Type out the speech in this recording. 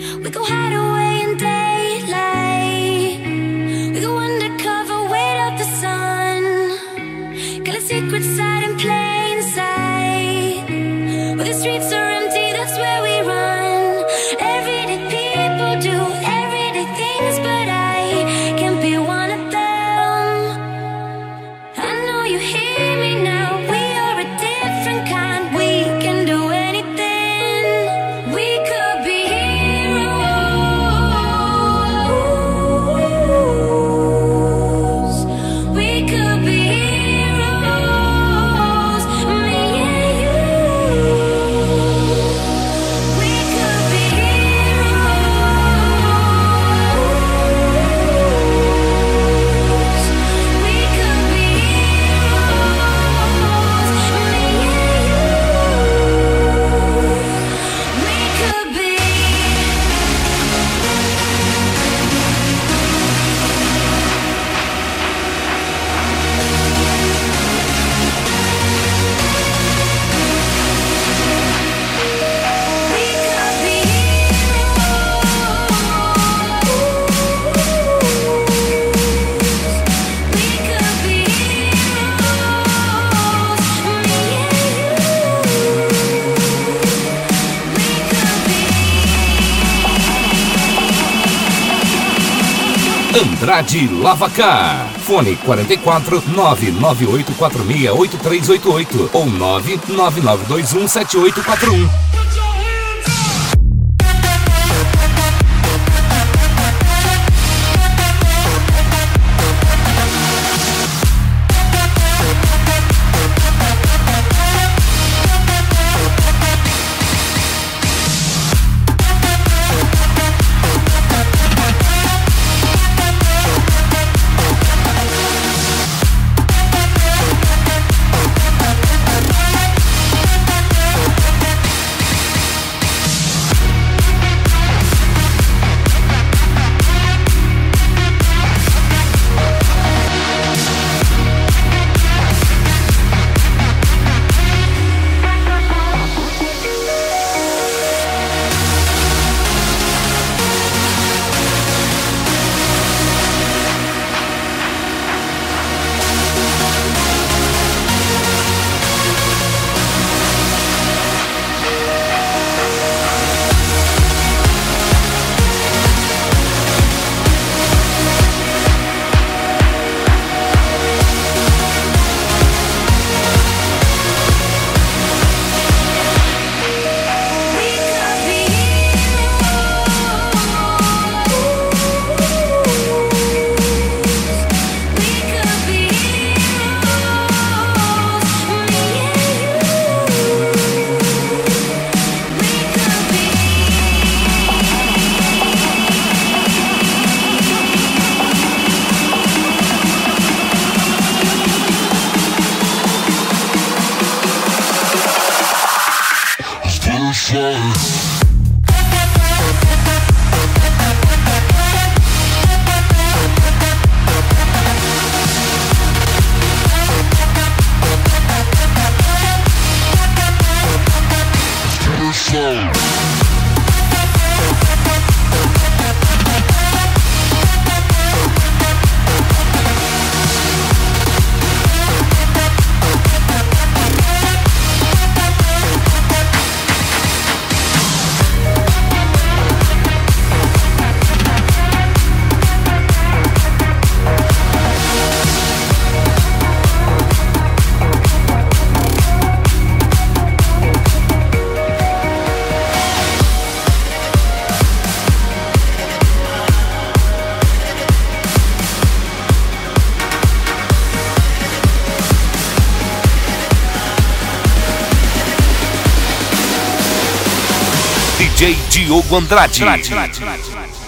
We go hide away in daylight. We go undercover, wait up the sun. Got a secret side in plain sight. Where the streets are empty, that's where we run. Everyday people do everyday things, but I can't be one of them. I know you hear me now. We are a different kind. We can do anything. We could be heroes. We could be heroes. Me and you. We could be heroes. We could be heroes. Me and you. We could be. We could be heroes. We could be heroes. Me and you. We could be. Andrade Lavacar. Fone 44 99846 8388 ou 99921 7841. DJ Diogo Andrade.